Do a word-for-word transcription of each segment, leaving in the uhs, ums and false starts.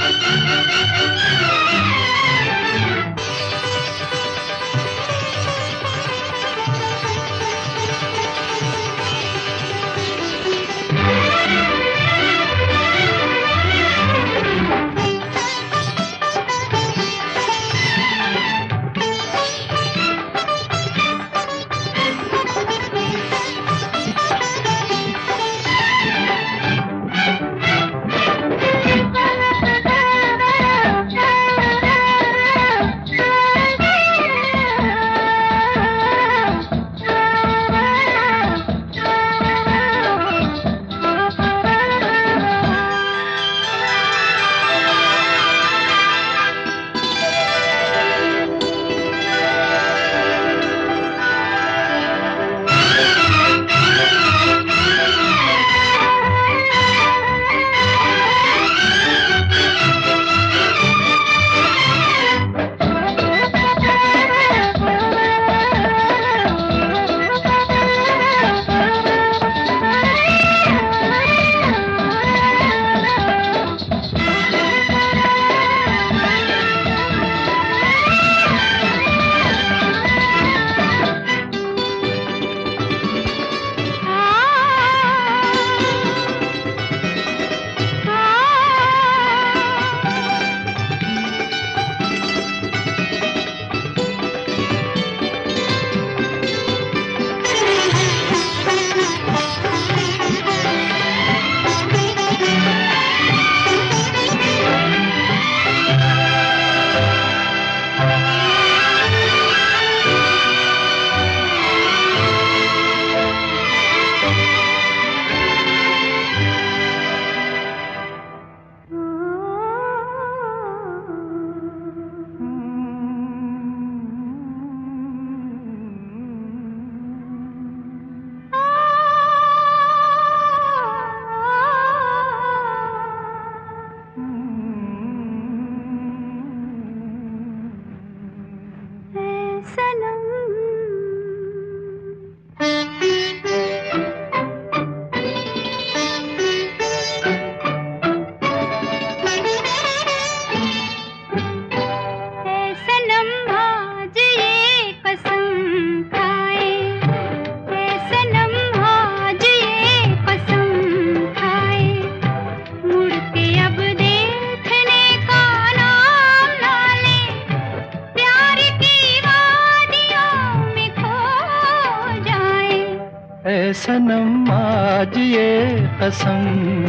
सनम आज ये कसम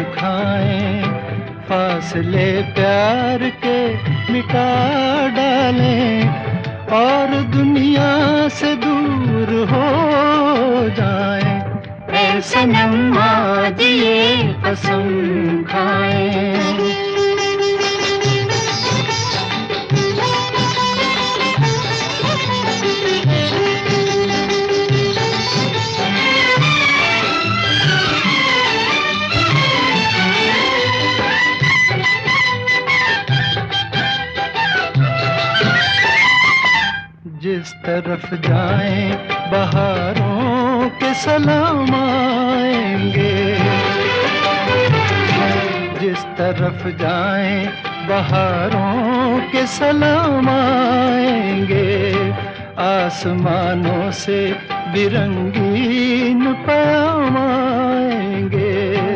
खाएं, फासले प्यार के मिटा डालें और दुनिया से दूर हो जाएं। ऐ सनम आज ये कसम खाएं। जिस तरफ जाएं बहारों के सलाम आएंगे, जिस तरफ जाएं बहारों के सलाम आएंगे, आसमानों से बिरंगीन पैगाम आएंगे।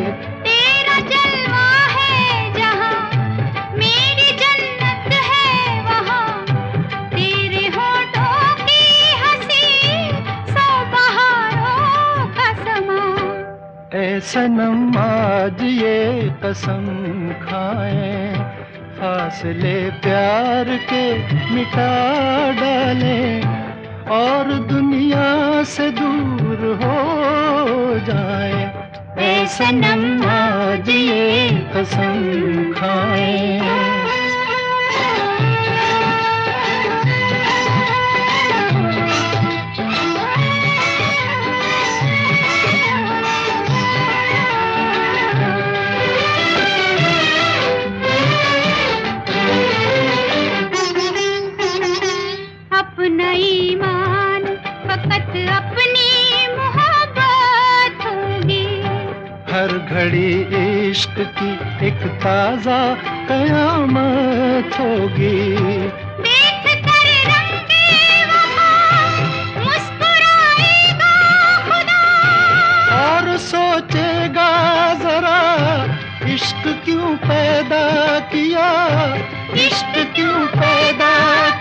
ऐ सनम आज ये कसम खाएं, फासले प्यार के मिटा डालें और दुनिया से दूर हो जाएं। ऐ सनम आज ये कसम खाएं। ईमान फकत अपनी मोहब्बत होगी, हर घड़ी इश्क की एक ताजा कयामत होगी। देख कर रंगे वफा मुस्कुराएगा खुदा, और सोचेगा जरा इश्क क्यों पैदा किया, इश्क क्यों पैदा